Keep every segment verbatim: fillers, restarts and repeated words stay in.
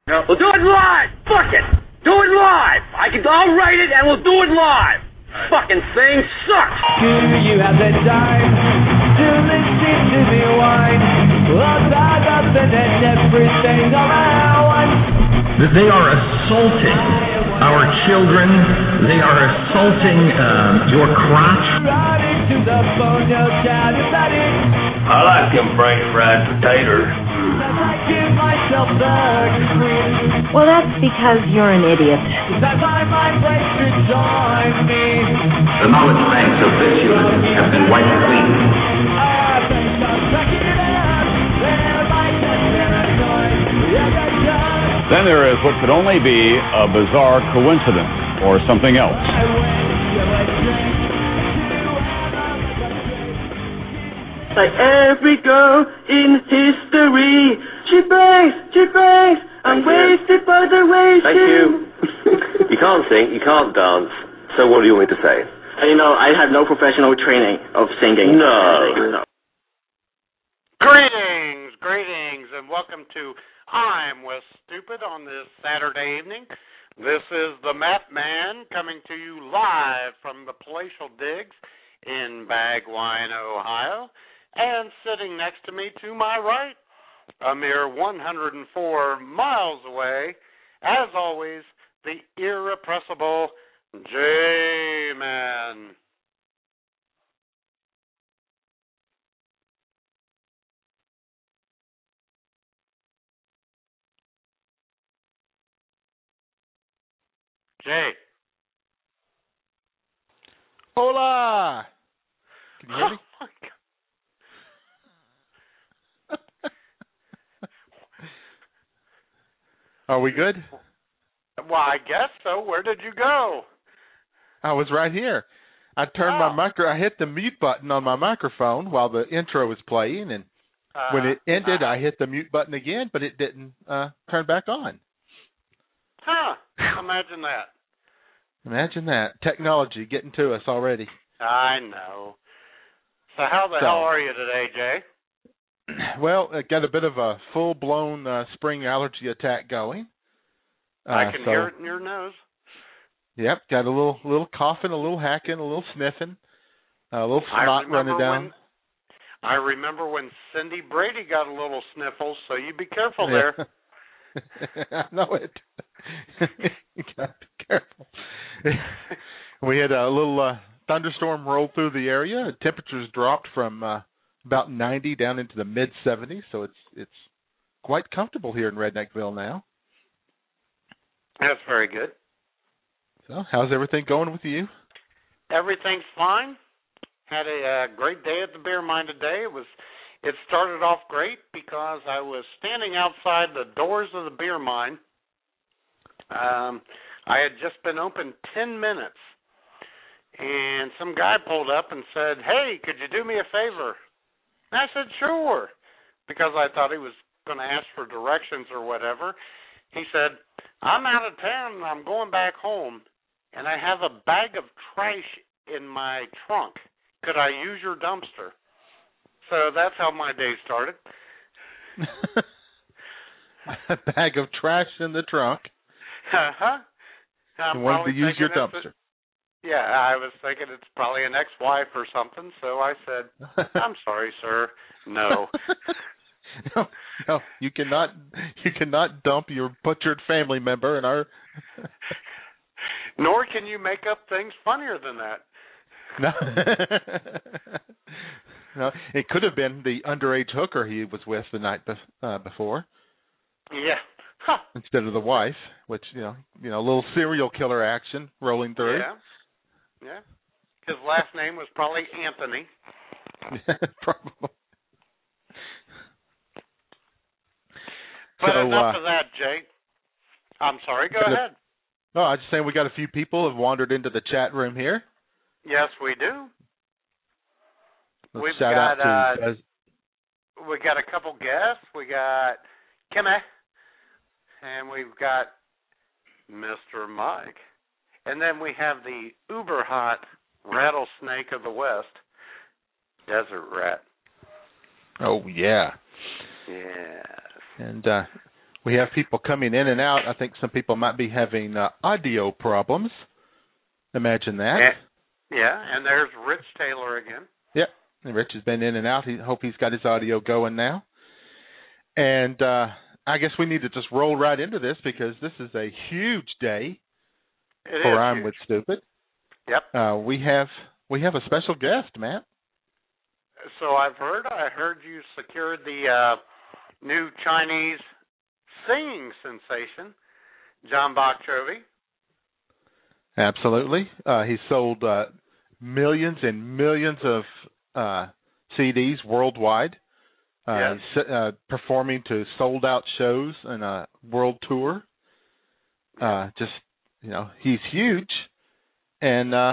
No. We'll do it live. Fuck it. Do it live. I can. I'll write it and we'll do it live. Right. Fucking thing sucks. Do you have the time to listen to me whine? About nothing and everything around. They are assaulting our children. They are assaulting um, your crotch. Right into the phone, you'll shout, is that it? I like them French fried potatoes. I give myself the cream. Well, that's because you're an idiot. That my mind breaks to join me. The knowledge banks of this unit have been wiped clean. I think I'm cracking it up. They're like that paranoid. Yeah, they just. Then there is what could only be a bizarre coincidence or something else. I went to a drink. Like every girl in history, she bangs, she bangs, I'm wasted by the way Thank you. You can't sing, you can't dance, so what do you want me to say? You know, I have no professional training of singing. No. no. Greetings, greetings, and welcome to I'm Wes Stupid on this Saturday evening. This is the Map Man coming to you live from the Palatial Digs in Bagwine, Ohio. And sitting next to me to my right, a mere one hundred four miles away, as always, the irrepressible J-Man. Jay. Hola! Can you hear me? Oh, my God. Are we good? Well, I guess so. Where did you go? I was right here. I turned oh. my micro. I hit the mute button on my microphone while the intro was playing, and uh, when it ended, uh, I hit the mute button again, but it didn't uh, turn back on. Huh. Imagine that. Imagine that. Technology getting to us already. I know. So how the so, hell are you today, Jay? Well, I got a bit of a full-blown uh, spring allergy attack going. Uh, I can so, hear it in your nose. Yep, got a little little coughing, a little hacking, a little sniffing, a little snot running down. When, I remember when Cindy Brady got a little sniffles, so you be careful yeah. there. I know it. You got to be careful. We had a little uh, thunderstorm roll through the area. Temperatures dropped from uh, about ninety down into the mid seventies, so it's it's quite comfortable here in Redneckville now. That's very good. So, how's everything going with you? Everything's fine. Had a uh, great day at the beer mine today. It was it started off great because I was standing outside the doors of the beer mine. Um, I had just been open ten minutes, and some guy pulled up and said, "Hey, could you do me a favor?" And I said, "Sure," because I thought he was going to ask for directions or whatever. He said, "I'm out of town and I'm going back home, and I have a bag of trash in my trunk. Could I use your dumpster?" So that's how my day started. A bag of trash in the trunk. Uh-huh. You wanted to use your dumpster. A, yeah, I was thinking it's probably an ex-wife or something, so I said, "I'm sorry, sir, no." No, no, you cannot. You cannot dump your butchered family member in our. Nor can you make up things funnier than that. No, no. It could have been the underage hooker he was with the night be- uh, before. Yeah. Huh. Instead of the wife, which you know, you know, a little serial killer action rolling through. Yeah. Yeah. His last name was probably Anthony. Probably. But so, enough uh, of that, Jay. I'm sorry, go a, ahead. No, I was just saying we got a few people have wandered into the chat room here. Yes, we do. Let's We've shout got, out to uh, we got a couple guests. We got Kimmy, and we've got Mister Mike. And then we have the uber hot rattlesnake of the West, Desert Rat. Oh, yeah. Yes. And uh, We have people coming in and out. I think some people might be having uh, audio problems. Imagine that. Yeah. yeah, and there's Rich Taylor again. Yep, and Rich has been in and out. He hope he's got his audio going now. And uh, I guess we need to just roll right into this because this is a huge day it for is I'm huge. with Stupid. Yep. Uh, we have we have a special guest, Matt. So I've heard. I heard you secured the uh, new Chinese singing sensation, John Bok Chovi. Absolutely. Uh, he's sold uh, millions and millions of uh, C Ds worldwide. Uh, yes. He's uh, performing to sold-out shows and a world tour. Uh, just, you know, he's huge. And uh,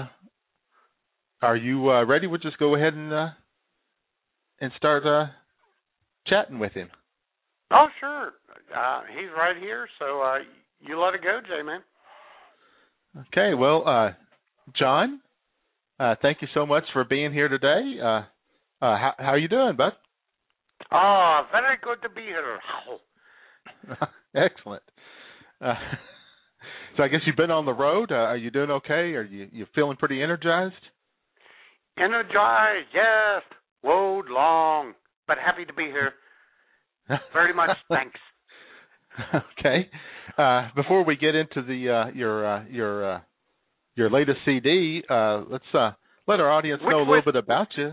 are you uh, ready? We'll just go ahead and uh, and start uh, chatting with him. Oh, sure. Uh, he's right here, so uh, you let it go, J-Man. Okay, well, uh, John, uh, thank you so much for being here today. Uh, uh, how, how are you doing, bud? Oh, very good to be here. Excellent. Uh, so I guess you've been on the road. Uh, are you doing okay? Are you you feeling pretty energized? Energized, yes. Road long, but happy to be here. Very much, thanks. Okay. Uh, before we get into the uh, your uh, your uh, your latest C D, uh, let's uh, let our audience Which know a little was... bit about you.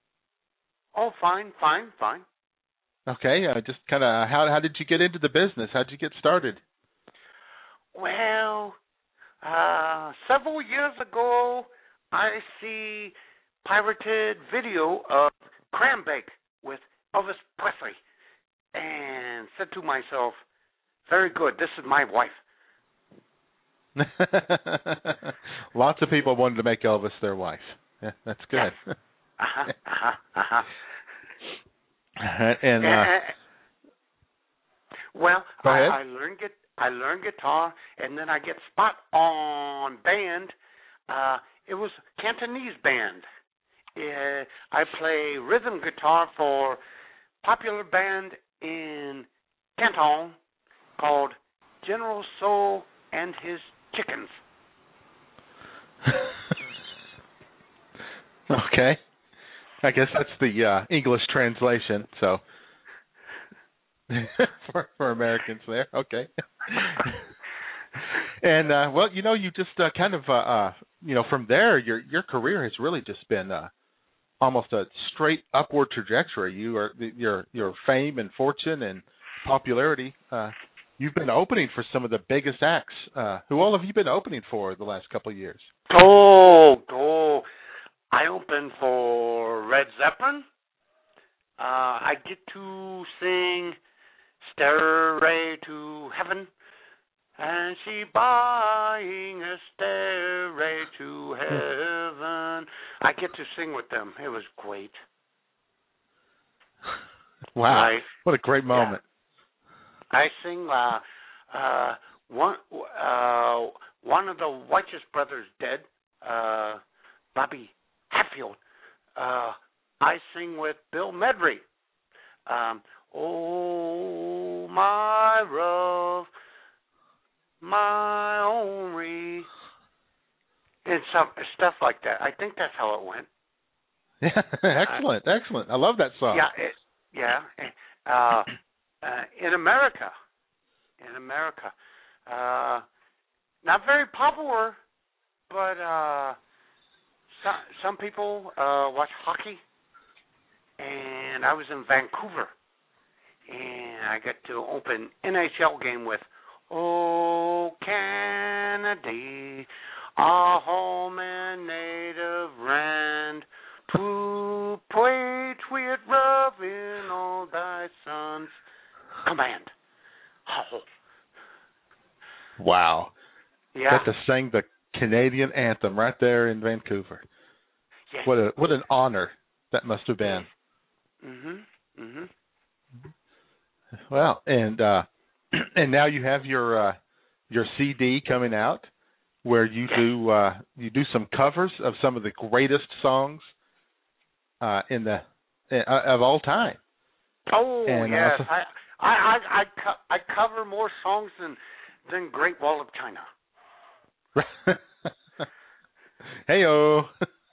Oh, fine, fine, fine. Okay. Uh, just kind of how how did you get into the business? How did you get started? Well, uh, several years ago, I see pirated video of Cram Bake with Elvis Presley, and said to myself, very good, this is my wife. Lots of people wanted to make Elvis their wife. Yeah, that's good. Yes. Uh-huh, uh-huh, uh-huh. and, uh, and well, go I, ahead. I learned get I learned guitar, and then I get spot on band. Uh, it was Cantonese band. Uh, I play rhythm guitar for popular band in Canton called General Soul and His Chickens. Okay. I guess that's the uh, English translation, so for, for Americans there. Okay. And, uh, well, you know, you just uh, kind of, uh, uh, you know, from there, your your career has really just been uh, almost a straight upward trajectory. You are your your fame and fortune and popularity. Uh, you've been opening for some of the biggest acts. Uh, who all have you been opening for the last couple of years? Oh, oh! I opened for Led Zeppelin. Uh, I get to sing "Stairway to Heaven," and she buying a stairway to heaven. I get to sing with them. It was great. Wow! I, what a great moment. Yeah. I sing uh, uh, one uh, one of the Righteous Brothers dead, uh, Bobby Hatfield. Uh, I sing with Bill Medley. Um, oh, my love, my only, and some stuff like that. I think that's how it went. Yeah, excellent, uh, excellent. I love that song. Yeah, it, yeah. Uh, uh, in America, in America, uh, not very popular, but uh, some some people uh, watch hockey, and I was in Vancouver, and I got to open N H L game with "Oh Canada, our home and native land, to patriot love in all thy sons command." Oh. Wow. Yeah. Got to sing the Canadian anthem right there in Vancouver. Yes. What a what an honor that must have been. Mhm. Mhm. Well, and uh, and now you have your uh, your C D coming out, where you do uh, you do some covers of some of the greatest songs uh, in the uh, of all time. Oh and yes, also, I I I I, co- I cover more songs than than Great Wall of China. Heyo.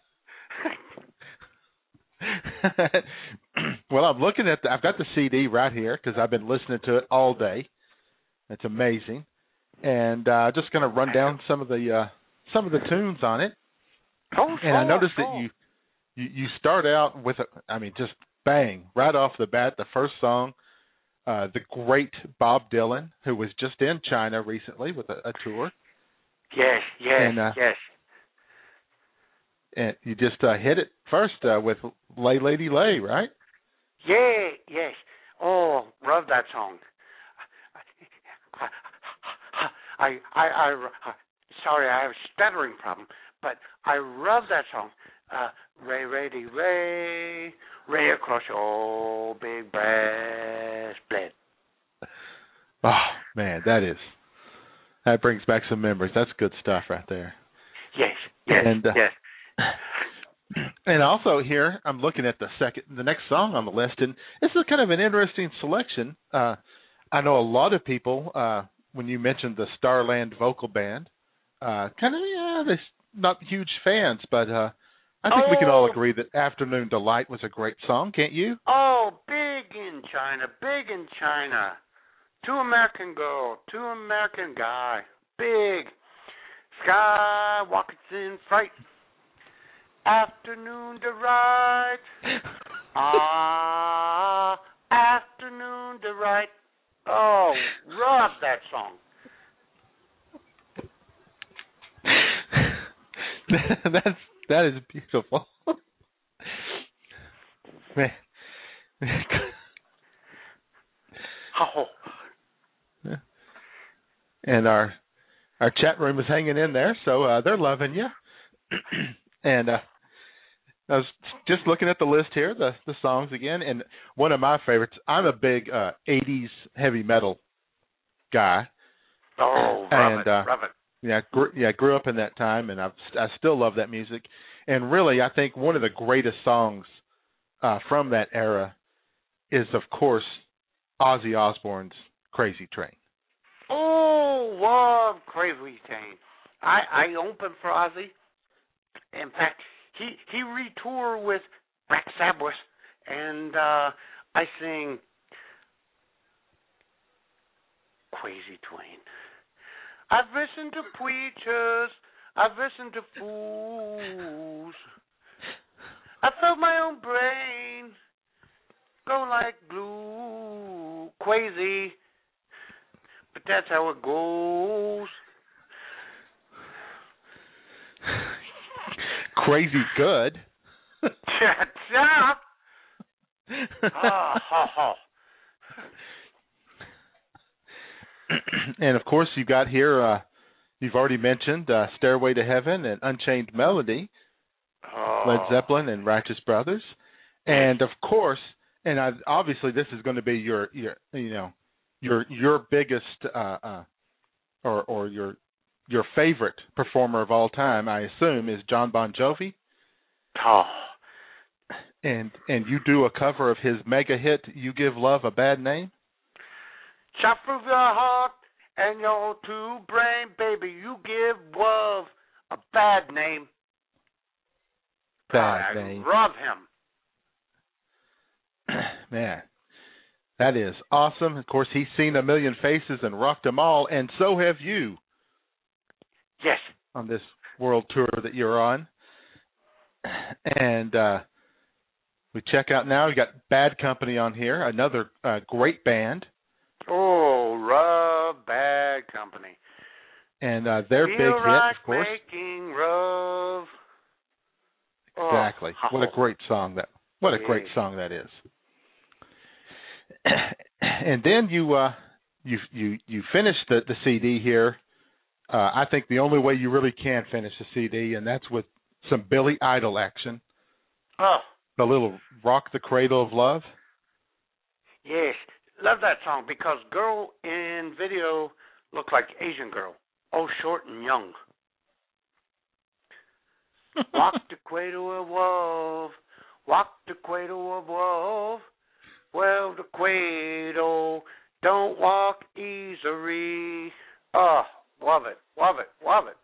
Well, I'm looking at the, I've got the C D right here because I've been listening to it all day. It's amazing, and uh, just going to run down some of the uh, some of the tunes on it. Oh, and I noticed sure. that you, you you start out with a, I mean, just bang right off the bat. The first song, uh, the great Bob Dylan, who was just in China recently with a, a tour. Yes, yes, and, uh, yes. And you just uh, hit it first uh, with "Lay Lady Lay," right? Yeah, yes. Oh, love that song. I, I, I, I, sorry, I have a stuttering problem, but I love that song. Uh, Ray, Ray, Ray, Ray across your big brass plate. Oh man, that is that brings back some memories. That's good stuff right there. Yes, yes, and, uh, yes. And also here, I'm looking at the second, the next song on the list, and this is kind of an interesting selection. Uh, I know a lot of people, uh, when you mentioned the Starland Vocal Band, uh, kind of, yeah, they're not huge fans, but uh, I think oh. we can all agree that Afternoon Delight was a great song, can't you? Oh, big in China, big in China. Two American girl, two American guy, big. Sky walks in fright. Afternoon delight. Ah, afternoon delight. Oh, love that song. That's that is beautiful. Man. Oh. And our our chat room is hanging in there, so uh, they're loving you. And uh, I was just looking at the list here, the the songs again, and one of my favorites. I'm a big uh, eighties heavy metal guy. Oh, love and, it, uh, love it. Yeah, gr- yeah, grew up in that time, and I I still love that music. And really, I think one of the greatest songs uh, from that era is, of course, Ozzy Osbourne's "Crazy Train." Oh, love Crazy Train. I I opened for Ozzy. In fact, he he retoured with Black Sabbath, and uh, I sing Crazy Train. I've listened to preachers, I've listened to fools, I felt my own brain go like glue, crazy, but that's how it goes. Crazy good. Shut up. Oh, ho, ho. And of course, you got here. Uh, you've already mentioned uh, "Stairway to Heaven" and "Unchained Melody," oh. Led Zeppelin and Righteous Brothers, and of course, and I, obviously, this is going to be your, your, you know, your your biggest uh, uh, or or your your favorite performer of all time, I assume, is John Bon Jovi. Oh. And and you do a cover of his mega hit "You Give Love a Bad Name." Chop through your heart and your two brain, baby. You give love a bad name. Bad I name. love him. Man, that is awesome. Of course, he's seen a million faces and rocked them all, and so have you. Yes. On this world tour that you're on. And uh, we check out now. We got Bad Company on here, another uh, great band. Oh, love Bad Company. And uh, their Feel big like hit, of course. Making love. Exactly. Oh. What a great song that. What a Yeah. great song that is. And then you uh, you you you finish the, the C D here. Uh, I think the only way you really can finish the C D, and that's with some Billy Idol action. Oh. The little "Rock the Cradle of Love." Yes. Love that song because girl in video looked like Asian girl. Oh, short and young. Walk the cradle of love. Walk the cradle of love. Well, the Quado don't walk easily. Oh, love it, love it, love it.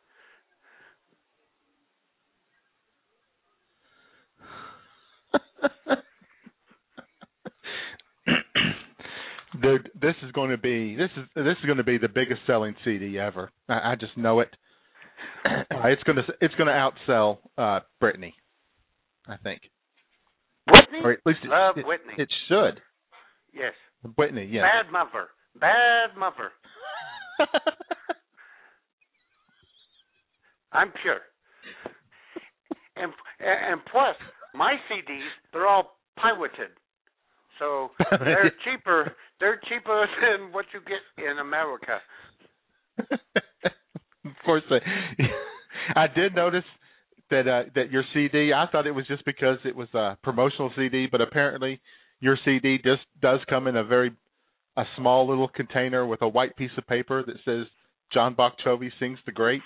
Dude, this is going to be this is this is going to be the biggest selling C D ever. I, I just know it. Uh, it's going to it's going to outsell uh, Britney, I think. Whitney? Or at least it, Love it, Whitney. It should. Yes. Whitney, yes. Bad mother. Bad mother. I'm sure. And and plus, my C Ds, they're all pirated. So they're cheaper. They're cheaper than what you get in America. Of course, I, I did notice that uh, that your C D. I thought it was just because it was a promotional C D, but apparently your C D just does come in a very a small little container with a white piece of paper that says John Bok Chovi sings the greats.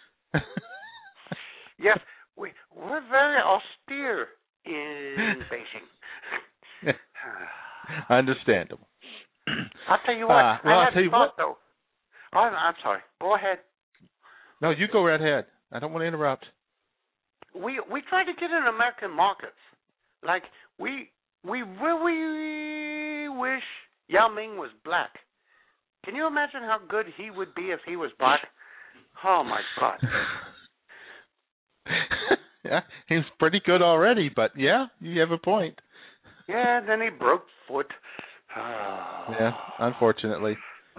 Yes, we we're very austere in Beijing. Understandable. I'll tell you what. Uh, well, I I'll tell you thought, what. though. Oh, I'm sorry. Go ahead. No, you go right ahead. I don't want to interrupt. We we try to get in American markets. Like we we really wish Yao Ming was black. Can you imagine how good he would be if he was black? Oh my God. Yeah, he was pretty good already, but yeah, you have a point. Yeah, then he broke foot. Oh. Yeah, unfortunately.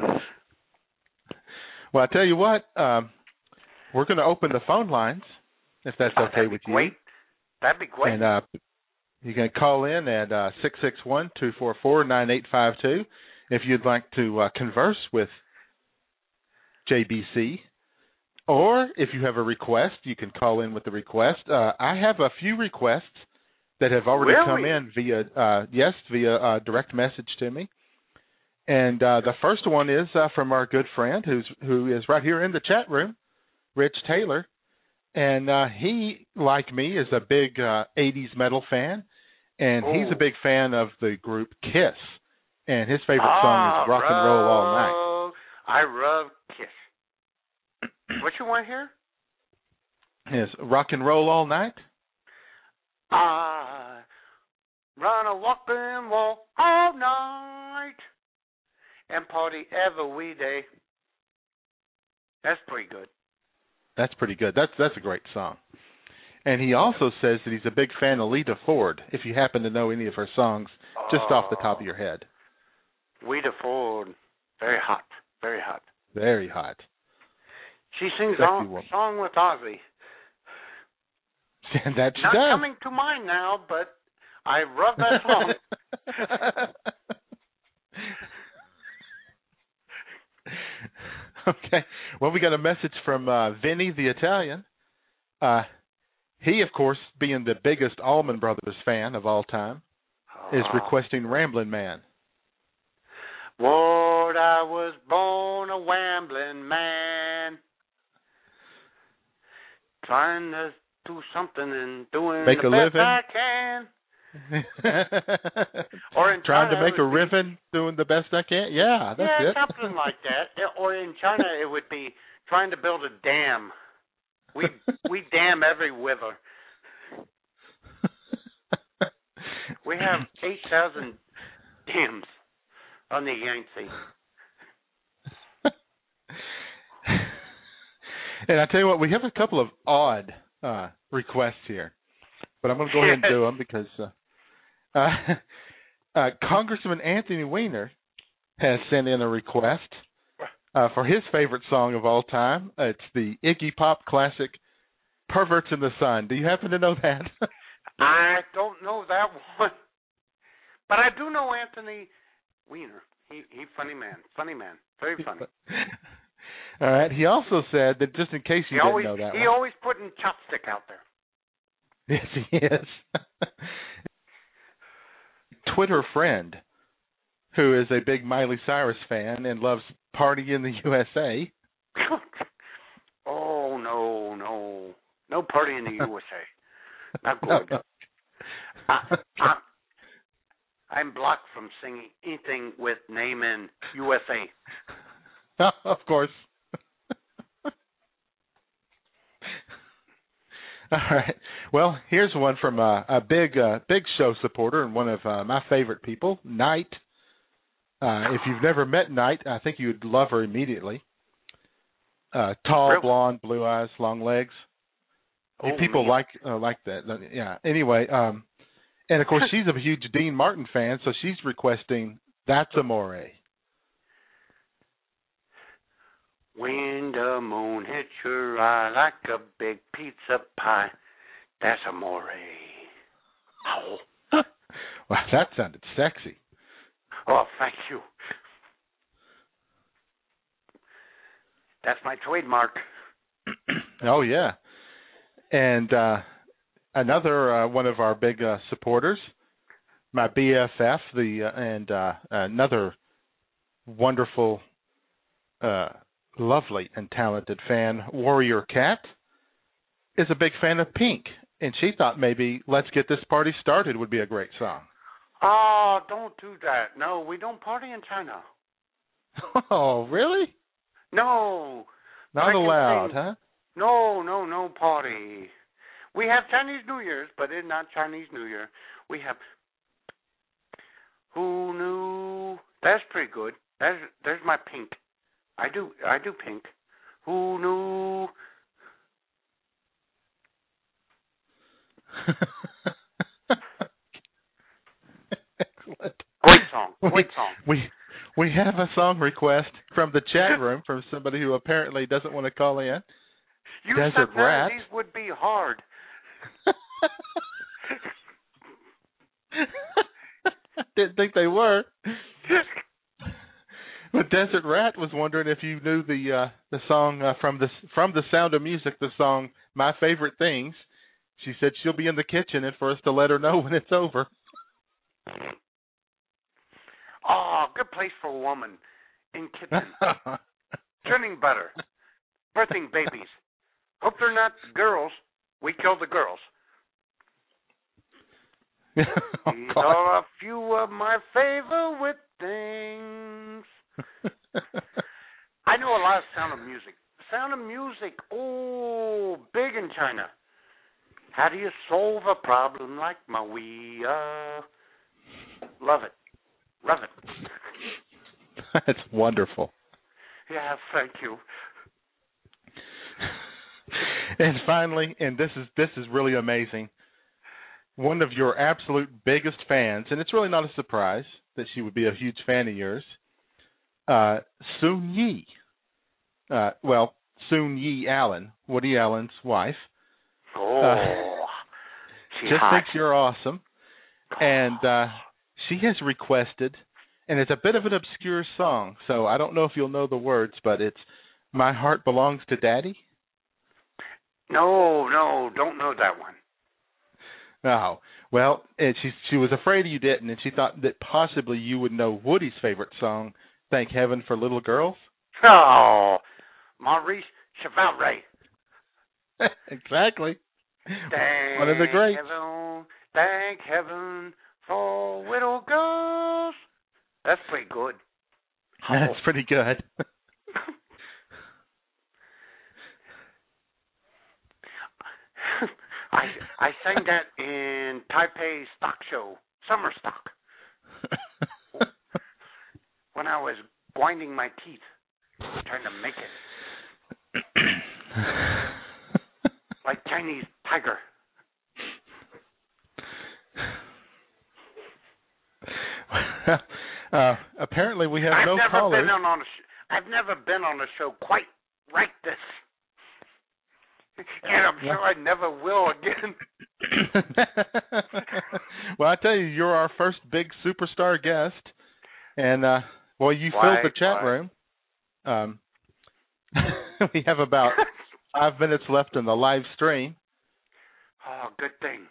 Well, I tell you what, um, we're going to open the phone lines, if that's oh, okay with you. Great. That'd be great. And uh, you can call in at uh, six six one, two four four, nine eight five two if you'd like to uh, converse with J B C. Or if you have a request, you can call in with the request. Uh, I have a few requests that have already really? come in via, uh, yes, via uh, direct message to me. And uh, the first one is uh, from our good friend who's who is right here in the chat room, Rich Taylor. And uh, he, like me, is a big uh, eighties metal fan. And Ooh. he's a big fan of the group Kiss. And his favorite ah, song is Rock and Roll All Night. I love Kiss. What you want here? Is Rock and Roll All Night? I run a walk and roll all night and party every day. That's pretty good. That's pretty good. That's that's a great song. And he also says that he's a big fan of Lita Ford, if you happen to know any of her songs, just oh. off the top of your head. Lita Ford, very hot, very hot. Very hot. She sings a song with Ozzy. That she Not does. coming to mind now, but I love that song. Okay. Well, we got a message from uh, Vinny the Italian. Uh, he, of course, being the biggest Allman Brothers fan of all time, oh. is requesting Ramblin' Man. Lord, I was born a wambling man, trying to do something and doing make the a best living. I can. Or in trying China, to make a be, living, doing the best I can. Yeah, that's yeah, it. something like that. Or in China, it would be trying to build a dam. We we dam every river. We have eight thousand dams on the Yangtze. And I tell you what, we have a couple of odd uh, requests here, but I'm going to go ahead and do them because uh, uh, uh, Congressman Anthony Weiner has sent in a request uh, for his favorite song of all time. Uh, it's the Iggy Pop classic, "Perverts in the Sun." Do you happen to know that? I don't know that one, but I do know Anthony Weiner. He he funny man, funny man, very funny. All right. He also said that just in case you he didn't always, know that he one. always putting chopstick out there. Yes, he is. Twitter friend, who is a big Miley Cyrus fan and loves Party in the U S A. Oh, no, no. No Party in the U S A. Not good. I, I, I'm blocked from singing anything with name in U S A. Of course. All right. Well, here's one from uh, a big, uh, big show supporter and one of uh, my favorite people, Knight. Uh, if you've never met Knight, I think you would love her immediately. Uh, tall, really? blonde, blue eyes, long legs. Oh, people man. like uh, like that. Yeah. Anyway, um, and of course she's a huge Dean Martin fan, so she's requesting "That's Amore." When the moon hits your eye like a big pizza pie, that's amore. Oh. Wow, that sounded sexy. Oh, thank you. That's my trademark. Oh, yeah. And uh, another uh, one of our big uh, supporters, my B F F, the uh, and uh, another wonderful, uh, lovely and talented fan, Warrior Cat, is a big fan of Pink. And she thought maybe Let's Get This Party Started would be a great song. Oh, don't do that. No, we don't party in China. Oh, really? No. Not allowed, sing. huh? No, no, no party. We have Chinese New Year's, but it's not Chinese New Year. We have Who Knew? That's pretty good. That's there's my Pink. I do I do Pink. Who knew? Excellent. Great song. Great song. We we have a song request from the chat room from somebody who apparently doesn't want to call in. You Desert said none Rat. of these would be hard. Didn't think they were. But Desert Rat was wondering if you knew the uh, the song uh, from the from the Sound of Music, the song "My Favorite Things." She said she'll be in the kitchen and for us to let her know when it's over. Oh, good place for a woman in kitchen. Churning butter, birthing babies. Hope they're not girls. We kill the girls. Oh, These God. are a few of my favorite things. I know a lot of Sound of Music. Sound of Music, oh, big in China. How do you solve a problem like Maria? Love it. Love it. That's wonderful. Yeah, thank you. And finally, and this is this is really amazing, one of your absolute biggest fans, and it's really not a surprise that she would be a huge fan of yours, uh, Soon Yi. Uh, well, Soon Yi Allen, Woody Allen's wife. Oh, uh, she's just hot. thinks you're awesome, and uh, she has requested, and it's a bit of an obscure song, so I don't know if you'll know the words, but it's "My Heart Belongs to Daddy." No, no, don't know that one. Oh, well, and she she was afraid you didn't, and she thought that possibly you would know Woody's favorite song, "Thank Heaven for Little Girls." Oh, Maurice Chevalier. Exactly. Thank One of the greats. Heaven, thank heaven for little girls. That's pretty good. That's pretty good. I I sang that in Taipei Stock Show, Summer Stock, when I was grinding my teeth, trying to make it. Like Chinese tiger. uh, apparently we have I've no never callers. been on, on a sh- I've never been on a show quite like this. And I'm sure I never will again. Well, I tell you, you're our first big superstar guest, and uh, well, you Why? filled the chat Why? room. Um, we have about five minutes left in the live stream. Oh, good thing.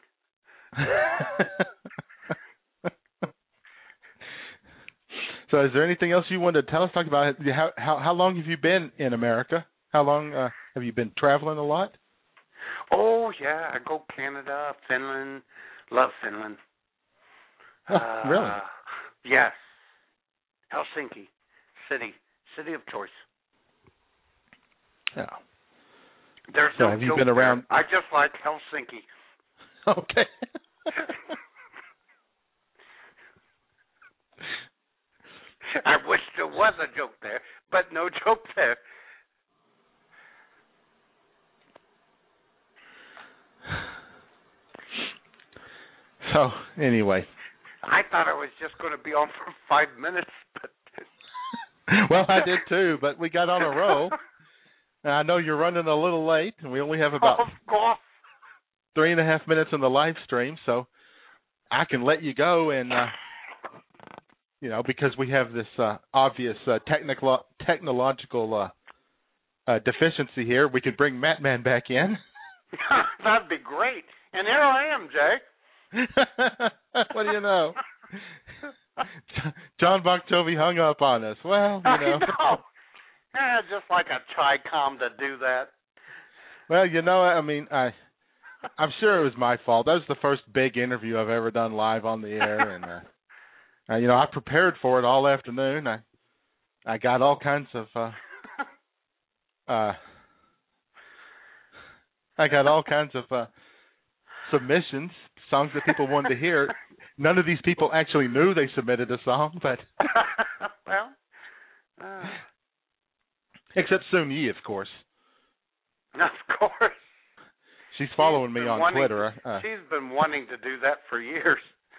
So, is there anything else you wanted to tell us? Talk about how how, how long have you been in America? How long uh, have you been traveling a lot? Oh, yeah, I go Canada, Finland. Love Finland. Oh, uh, really? Yes. Helsinki, city, city of choice. Oh. There's So no have you joke been around? There. I just like Helsinki. Okay. I wish there was a joke there, but no joke there. So, anyway. I thought I was just going to be on for five minutes, but... Well, I did too, but we got on a roll. I know you're running a little late, and we only have about of course. three and a half minutes in the live stream, so I can let you go, and, uh, you know, because we have this uh, obvious uh, technical technological uh, uh, deficiency here, we could bring Matt Man back in. That'd be great. And here I am, Jay. What do you know? John Bon Jovi hung up on us. Well, you know. I know. Eh, just like a Tricom to do that. Well, you know, I mean, I, I'm sure it was my fault. That was the first big interview I've ever done live on the air, and uh, uh, you know, I prepared for it all afternoon. I, I got all kinds of, uh, uh, I got all kinds of uh, submissions, songs that people wanted to hear. None of these people actually knew they submitted a song, but well, uh, except Soon Yi, of course. Of course. She's following she's me on wanting, Twitter. Uh, she's been wanting to do that for years.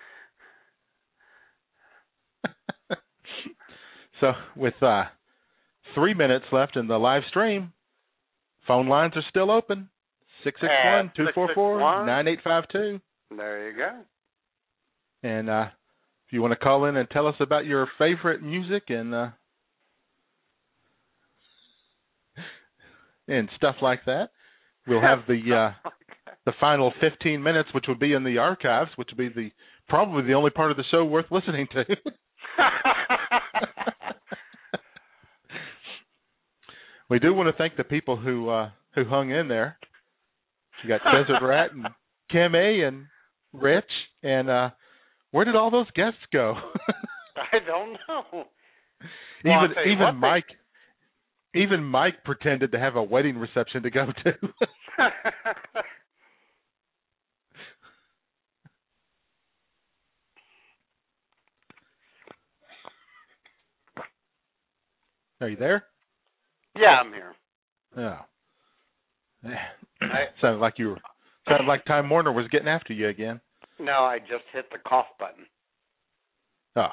So, with uh, three minutes left in the live stream, phone lines are still open. six six one, two four four, nine eight five two. There you go. And uh, if you want to call in and tell us about your favorite music and uh, and stuff like that, we'll have the uh, the final fifteen minutes, which will be in the archives, which will be the probably the only part of the show worth listening to. We do want to thank the people who uh, who hung in there. You got Desert Rat and Kim A and Rich, and uh, where did all those guests go? I don't know. Even well, even what, Mike, they... even Mike pretended to have a wedding reception to go to. Are you there? Yeah, I'm here. Oh. I, sounded like you were, sounded like Time Warner was getting after you again. No, I just hit the cough button. Oh.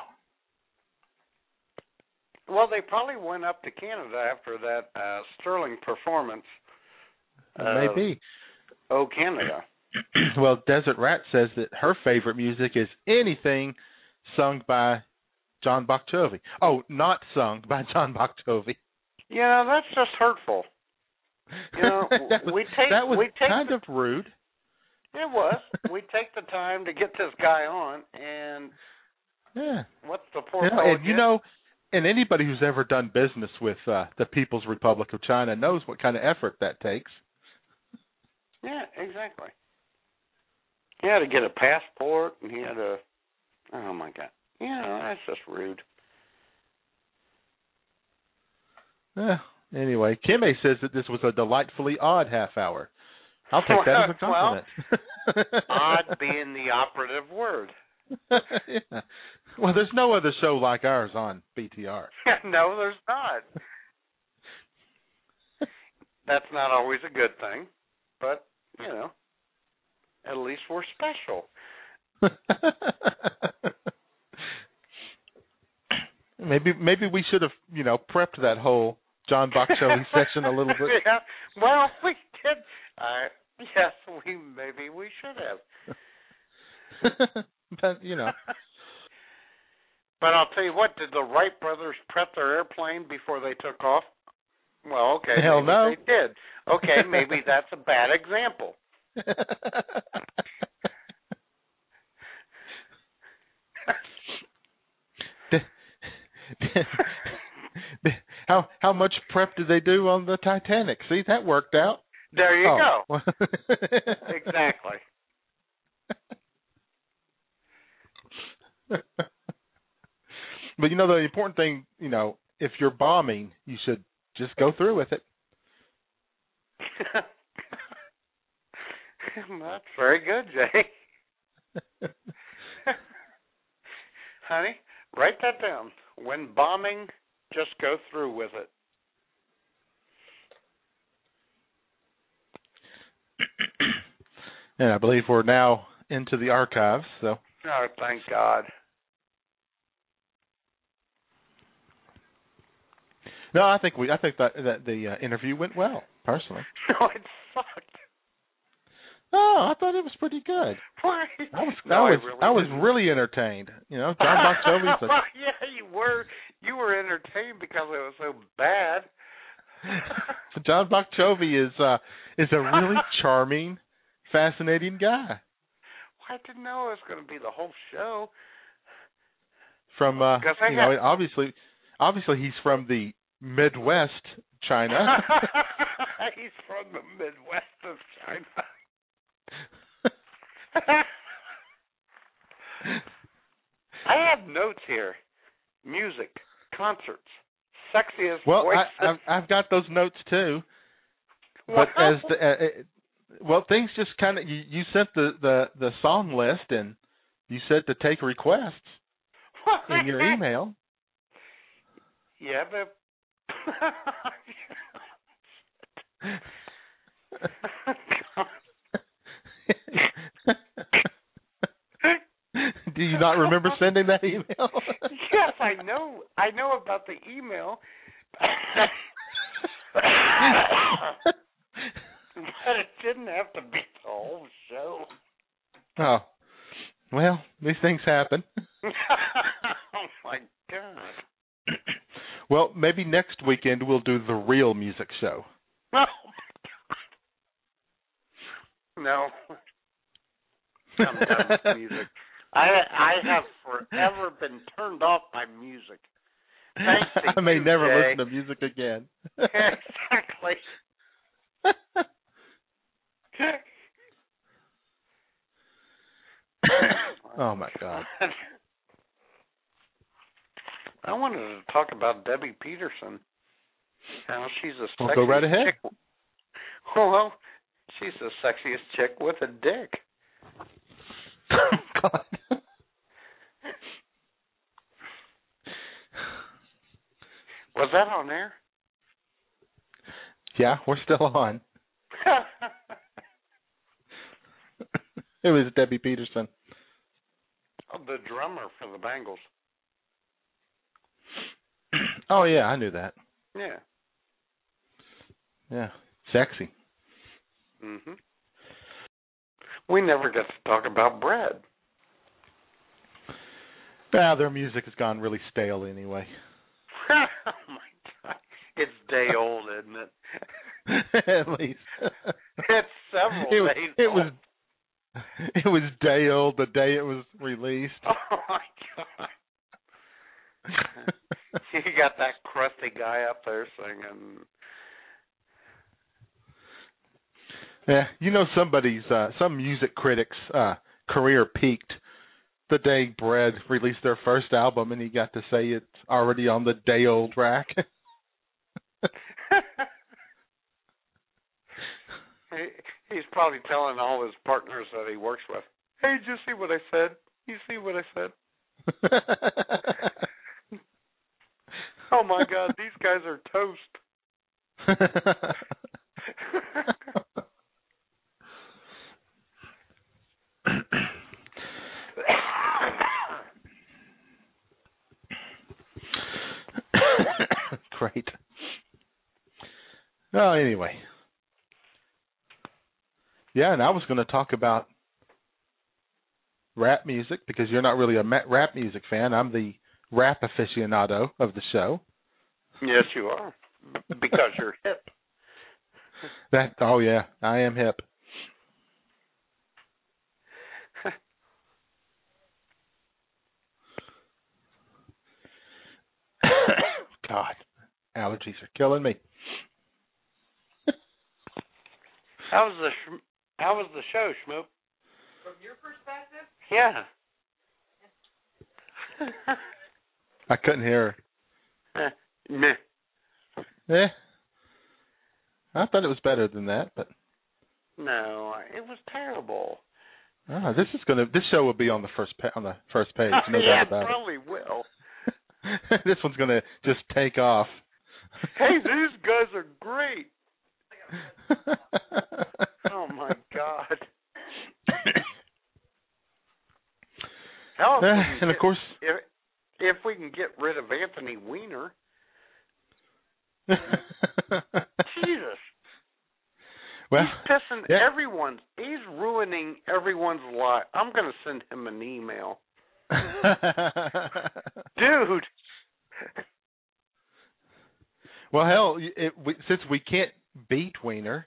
Well, they probably went up to Canada after that uh, sterling performance. Uh, Maybe. Oh, Canada. Well, Desert Rat says that her favorite music is anything sung by John Bon Jovi. Oh, not sung by John Bon Jovi. Yeah, that's just hurtful. You know, that was, we take that was we take kind the, of rude. It was. We take the time to get this guy on, and yeah, what's the poor you know, and you know, and anybody who's ever done business with uh, the People's Republic of China knows what kind of effort that takes. Yeah, exactly. He had to get a passport, and he had to. Oh my God! Yeah, that's just rude. Yeah. Anyway, Kim A says that this was a delightfully odd half hour. I'll take that as a compliment. Well, odd being the operative word. Yeah. Well, there's no other show like ours on B T R. No, there's not. That's not always a good thing, but, you know, at least we're special. maybe maybe we should have, you know, prepped that whole John Bon Jovi session a little bit. Yeah. Well, we did. Uh, yes, we maybe we should have. But, you know. But I'll tell you what, did the Wright brothers prep their airplane before they took off? Well, okay. Hell maybe no. They did. Okay, maybe that's a bad example. how how much prep did they do on the Titanic? See, that worked out. There you oh. go. Exactly. But, you know, the important thing, you know, if you're bombing, you should just go through with it. That's very good, Jay. Honey, write that down. When bombing, just go through with it. And I believe we're now into the archives, so. Oh, thank God. No, I think we. I think that that the uh, interview went well, personally. No, it sucked. Oh, I thought it was pretty good. Why? I was, no, I was, I, really I was didn't. really entertained. You know, John Bokchovi's. Yeah, you were. You were entertained because it was so bad. John Bokchovi is uh, is a really charming, fascinating guy. Well, I didn't know it was going to be the whole show. From uh, you know, got... obviously, obviously he's from the Midwest, China. He's from the Midwest of China. I have notes here. Music, concerts, sexiest well, voices. I, I've, I've got those notes too. Wow. But as the, uh, it, well, things just kind of you, you sent the, the, the song list and you said to take requests in your email. Yeah, but do you not remember sending that email? Yes, I know. I know about the email. But it didn't have to be the whole show. Oh. Well, these things happen. Oh, my God. Well, maybe next weekend we'll do the real music show. Oh, no. I'm done with music. I I have forever been turned off by music. Thanks to I may you, never Jay. listen to music again. Exactly. Oh, my God. I wanted to talk about Debbie Peterson. How she's a Well, sexy go right ahead. chick. Well, she's the sexiest chick with a dick. God. Was that on there? Yeah, we're still on. It was Debbie Peterson. Oh, the drummer for the Bangles. Oh, yeah, I knew that. Yeah. Yeah, sexy. Mhm. We never get to talk about bread. Yeah, their music has gone really stale anyway. Oh, my God. It's day old, isn't it? At least. It's several it was, days it old. was It was day old the day it was released. Oh, my God. You got that crusty guy up there singing. Yeah, you know somebody's, uh, some music critic's uh, career peaked the day Bread released their first album, and he got to say it's already on the day-old rack. he, he's probably telling all his partners that he works with, hey, did you see what I said? You see what I said? Oh, my God, these guys are toast. Great. Well, anyway. Yeah, and I was going to talk about rap music because you're not really a rap music fan. I'm the rap aficionado of the show. Yes, you are. Because you're hip. That oh yeah, I am hip. God, allergies are killing me. How was the sh- How was the show, Schmoop? From your perspective? Yeah. I couldn't hear her. Meh. Eh. I thought it was better than that, but no, it was terrible. Oh, this is gonna. This show will be on the first pa- on the first page. No yeah, doubt about it probably will. it. This one's gonna just take off. Hey, these guys are great. Oh my God. Hell, if Uh, and get, of course, if, if we can get rid of Anthony Weiner. Jesus. Well, he's pissing yeah. everyone. He's ruining everyone's life. I'm going to send him an email. Dude. Well, hell, it, we, since we can't beat Weiner,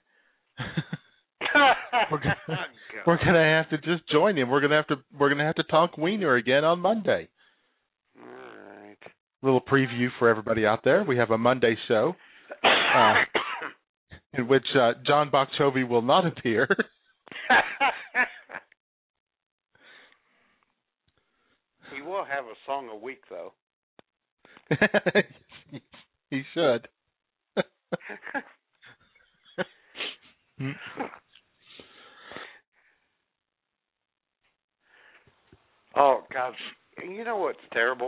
we're gonna, oh, we're gonna have to just join him. We're gonna have to we're gonna have to talk Weiner again on Monday. All right. Little preview for everybody out there. We have a Monday show uh, in which uh, John Bokchovy will not appear. He will have a song a week, though. He should. Oh, God. You know what's terrible?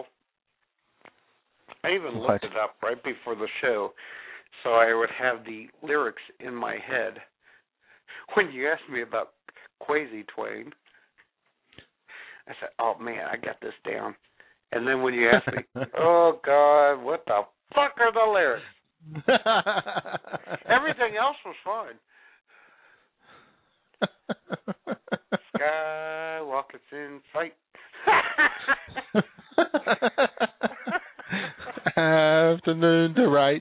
I even What? looked it up right before the show so I would have the lyrics in my head. When you asked me about Quasi Twain, I said, oh, man, I got this down. And then when you asked me, oh, God, what the fuck are the lyrics? Everything else was fine. Skywalker's in sight. Afternoon to right.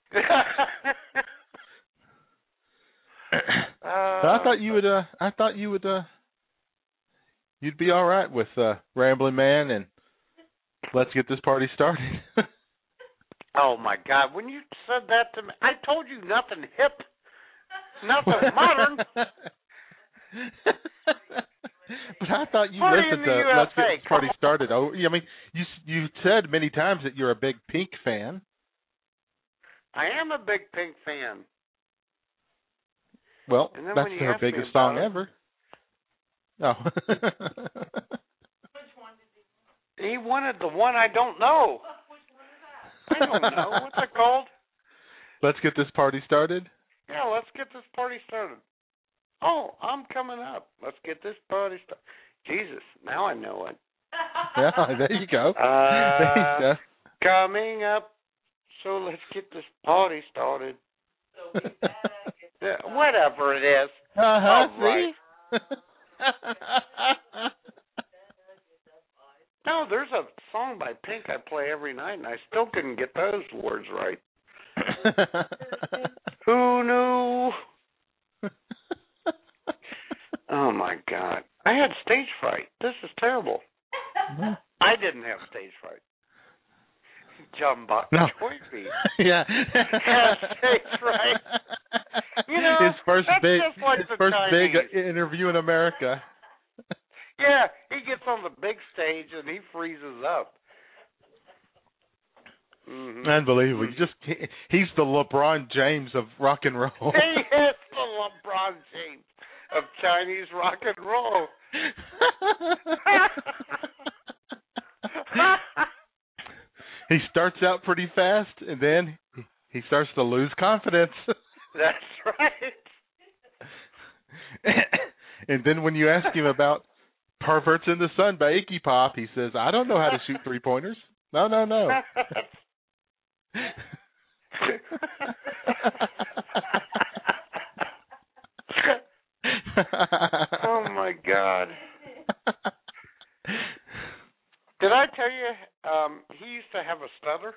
uh, I thought you would. Uh, I thought you would. Uh, you'd be all right with uh, Rambling Man and let's get this party started. Oh my God! When you said that to me, I told you nothing hip, nothing modern. But I thought you Party listened in the to U S A. Let's Get This Party Started. Oh, I mean, you you said many times that you're a big Pink fan. I am a big Pink fan. Well, And then that's when you her asked me biggest about song it- ever. Oh. He wanted the one I don't know. I don't know. What's it called? Let's Get This Party Started. Yeah, let's get this party started. Oh, I'm coming up. Let's get this party started. Jesus, now I know it. Yeah, there you go. Uh, there you go. Coming up, so let's get this party started. Yeah, whatever it is. Uh-huh, All see? right. No, there's a song by Pink I play every night, and I still couldn't get those words right. Who knew? Oh, my God. I had stage fright. This is terrible. I didn't have stage fright. John Bokchovy Yeah. had stage fright. You know, his first that's big, just like his the first Chinese. big interview in America. Yeah, he gets on the big stage and he freezes up. Mm-hmm. Unbelievable. He just he, he's the LeBron James of rock and roll. He is the LeBron James of Chinese rock and roll. He starts out pretty fast, and then he starts to lose confidence. That's right. And then when you ask him about Perverts in the Sun by Iggy Pop, he says, I don't know how to shoot three-pointers. No, no, no. Oh, my God. Did I tell you um, he used to have a stutter?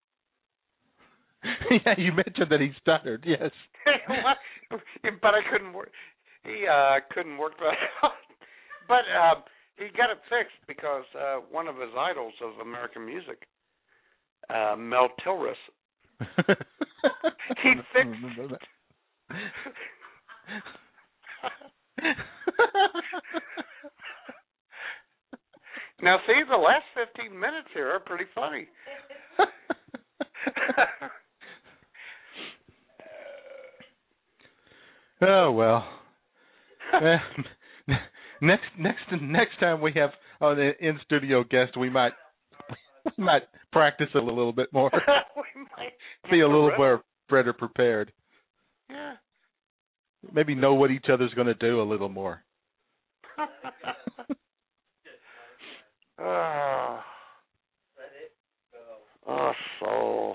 Yeah, you mentioned that he stuttered, yes. But I couldn't work. He uh, couldn't work that out. But uh, he got it fixed because uh, one of his idols of American music, uh, Mel Tillis, he fixed. Now, see, the last fifteen minutes here are pretty funny. Oh well. next next next time we have an in studio guest, we might we might practice it a little bit more. We might be a little more better prepared. Yeah. Maybe know what each other's going to do a little more. oh. oh, so.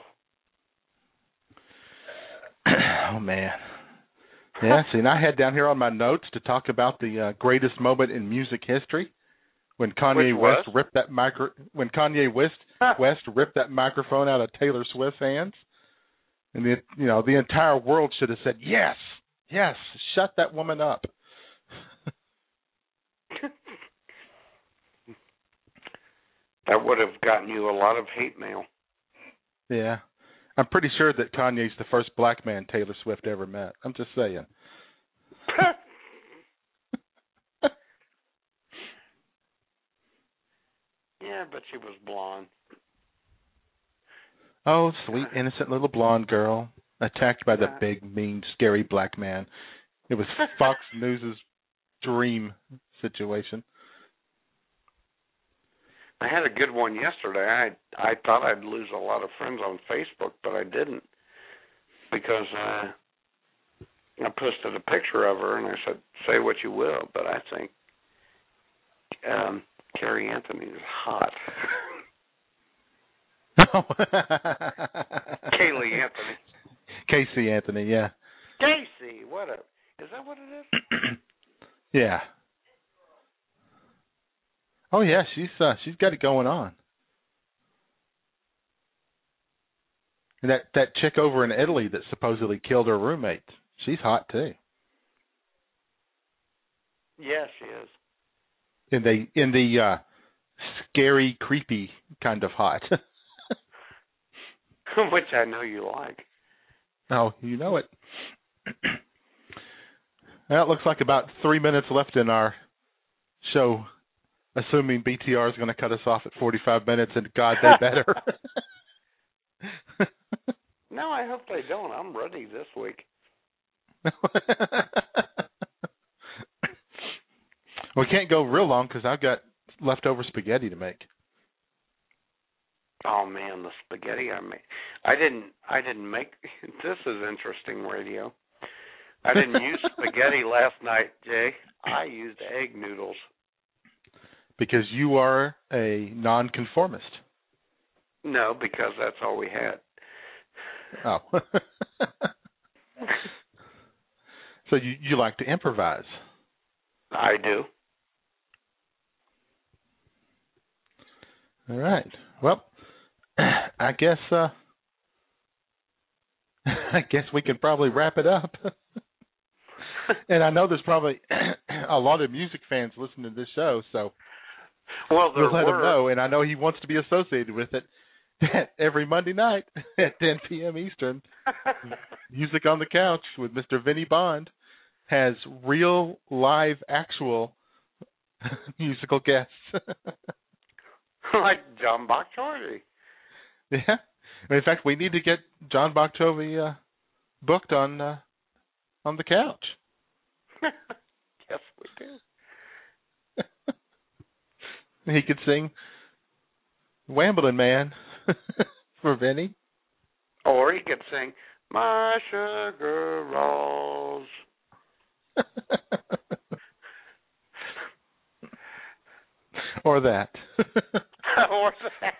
Oh man. Yeah, see, and I had down here on my notes to talk about the uh, greatest moment in music history when Kanye West ripped that micro when Kanye West West ripped that microphone out of Taylor Swift's hands, and the you know the entire world should have said yes, yes, shut that woman up. That would have gotten you a lot of hate mail. Yeah. I'm pretty sure that Kanye's the first black man Taylor Swift ever met. I'm just saying. Yeah, but she was blonde. Oh, sweet, innocent little blonde girl attacked by the Yeah. big, mean, scary black man. It was Fox News' dream situation. I had a good one yesterday. I I thought I'd lose a lot of friends on Facebook, but I didn't because uh, I posted a picture of her and I said, "Say what you will, but I think um, Carrie Anthony is hot." Kaylee Anthony. Casey Anthony, yeah. Casey, what a is that what it is? Yeah. Oh yeah, she's uh, she's got it going on. And that that chick over in Italy that supposedly killed her roommate, she's hot too. Yeah, she is. In the in the uh, scary, creepy kind of hot. Which I know you like. Oh, you know it. Well, it looks like about three minutes left in our show. Assuming B T R is going to cut us off at forty-five minutes, and God, they better. No, I hope they don't. I'm ready this week. We can't go real long because I've got leftover spaghetti to make. Oh man, the spaghetti I made. I didn't. I didn't make. This is interesting radio. I didn't use spaghetti last night, Jay. I used egg noodles. Because you are a nonconformist. No, because that's all we had. Oh. So you, you like to improvise? I do. All right. Well, I guess uh, I guess we can probably wrap it up. And I know there's probably a lot of music fans listening to this show, so well, there we'll let were. him know. And I know he wants to be associated with it every Monday night at ten p.m. Eastern. Music on the Couch with Mister Vinny Bond has real, live, actual musical guests. Like John Boccioli. Yeah. In fact, we need to get John Boccioli uh, booked on uh, on the couch. Yes, we do. He could sing Wambling Man for Vinny. Or he could sing My Sugar Rolls. Or that. Or that.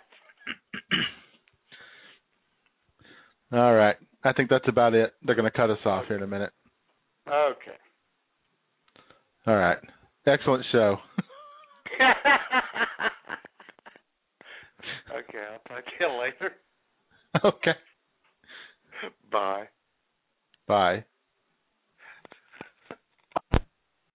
All right. I think that's about it. They're going to cut us off here in a minute. Okay. All right. Excellent show. Okay, I'll talk to you later. Okay. Bye. Bye.